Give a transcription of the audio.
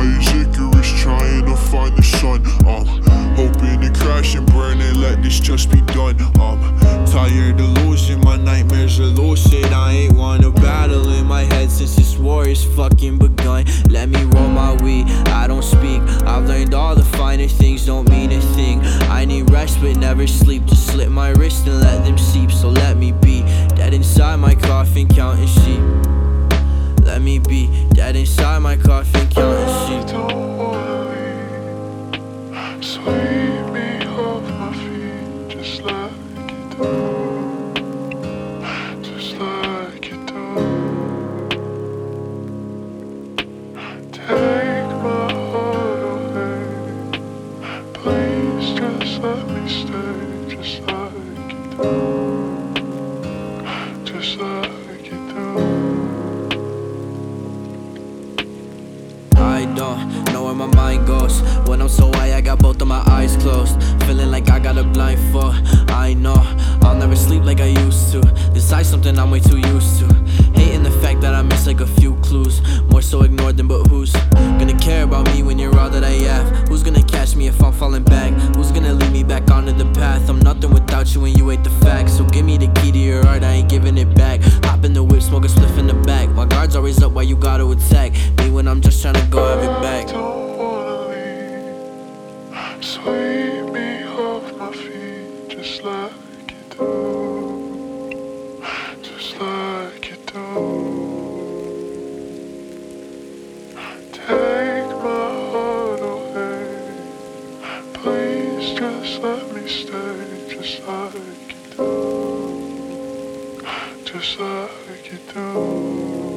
high as Icarus, trying to find the sun. Hoping to crash and burn and let this just be done. Tired of losing, my nightmares are lucid. I ain't won a battle in my head since this war is fucking begun. Let me roll my weed, I don't speak. I've learned all the finer things don't mean a thing. I need rest but never sleep. Just slit my wrist and let them seep. So let me be dead inside my coffin counting sheep. Let me be dead inside my coffin counting sheep. Don't wanna leave, sweep me off my feet, just like you do, just like you do. Take my heart away, please just let me stay, just like you do, just like you do. I don't know where my mind goes when I'm so high, I got both of my eyes closed. Feeling like I got a blindfold. I know I'll never sleep like I used to. This is something I'm way too used to. Hating the fact that I miss like a few clues. More so ignored them, but who's gonna care about me when you're all that I have? Who's gonna catch me if I'm falling back? Who's gonna lead me back onto the path? I'm nothing without you and you ain't the facts. So give me the key to your heart, I ain't giving it back. Hop in the whip, smoke a spliff in the back. My guard's always up while you gotta attack me when I'm just trying to go have it back. Don't wanna leave, sweep me off my feet, just like you do, just like you do. Take my heart away, please just let me stay, just like you do, just like you do.